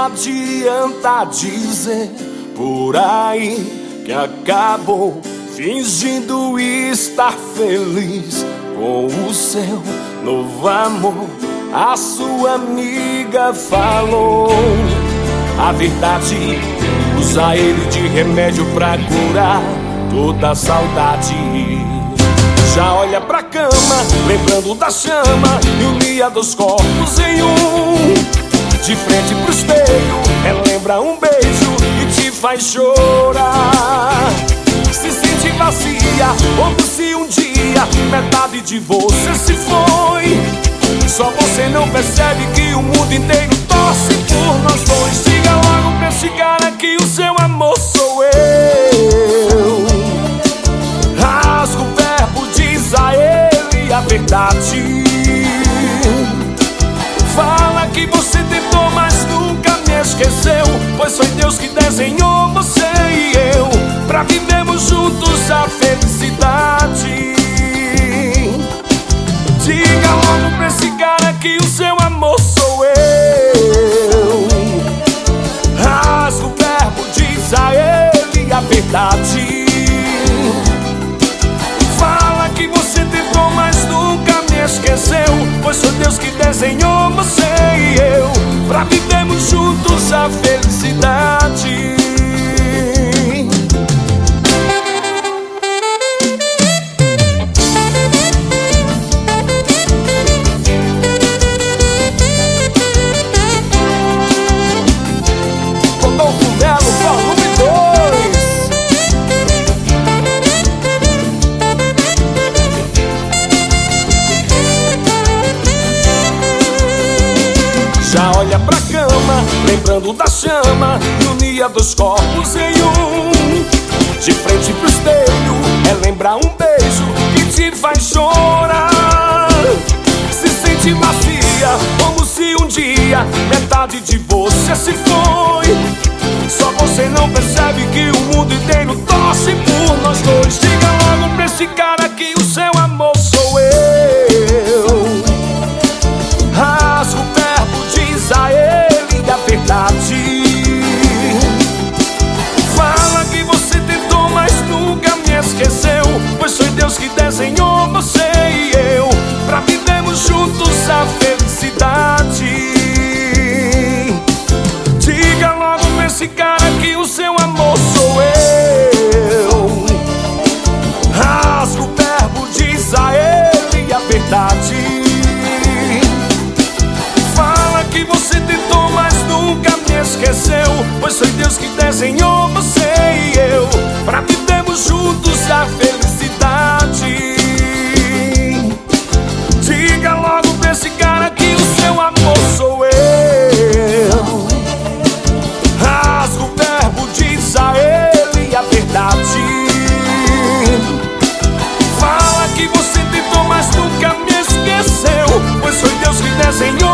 adianta dizer por aí que acabou fingindo estar feliz com o seu novo amor. A sua amiga falou a verdade, usa ele de remédio pra curar toda a saudade. Já olha pra cama, lembrando da chama, e unia dois corpos em um. De frente pro espelho, relembra um beijo e te faz chorar. Se sente vazia, como se um dia metade de você se foi. Só você não percebe que o mundo inteiro torce por nós dois. Diga logo pra esse cara que o seu amor sou eu. Rasga o verbo, diz a ele a verdade. Fala que você tentou, mas nunca me esqueceu, pois foi Deus que desenhou você e eu pra vivermos juntos a felicidade. Diga logo pra esse cara que o seu amor sou eu. Rasga o verbo, diz a ele a verdade. Fala que você tentou, mas nunca me esqueceu, pois foi Deus que desenhou você e eu pra vivermos juntos a felicidade. Já olha pra cama, lembrando da chama, e unia dois corpos em um. De frente pro espelho, relembra um beijo que te faz chorar. Se sente vazia, como se um dia metade de você se foi. Só você não percebe que o mundo inteiro torce por nós dois. Diga logo pra esse cara que o seu amor sou eu. Rasga o verbo, diz a ele a verdade. Fala que você tentou, mas nunca me esqueceu, pois foi Deus que desenhou você e eu pra vivermos juntos a felicidade. Diga logo pra esse cara que o seu amor sou eu. Rasga o verbo, diz a ele a verdade. Que você tentou, mas nunca me esqueceu, pois foi Deus que desenhou você e eu pra vivermos juntos a felicidade. Diga logo pra esse cara que o seu amor sou eu. Rasga o verbo, diz a ele a verdade. Fala que você tentou, mas nunca me esqueceu, pois foi Deus que desenhou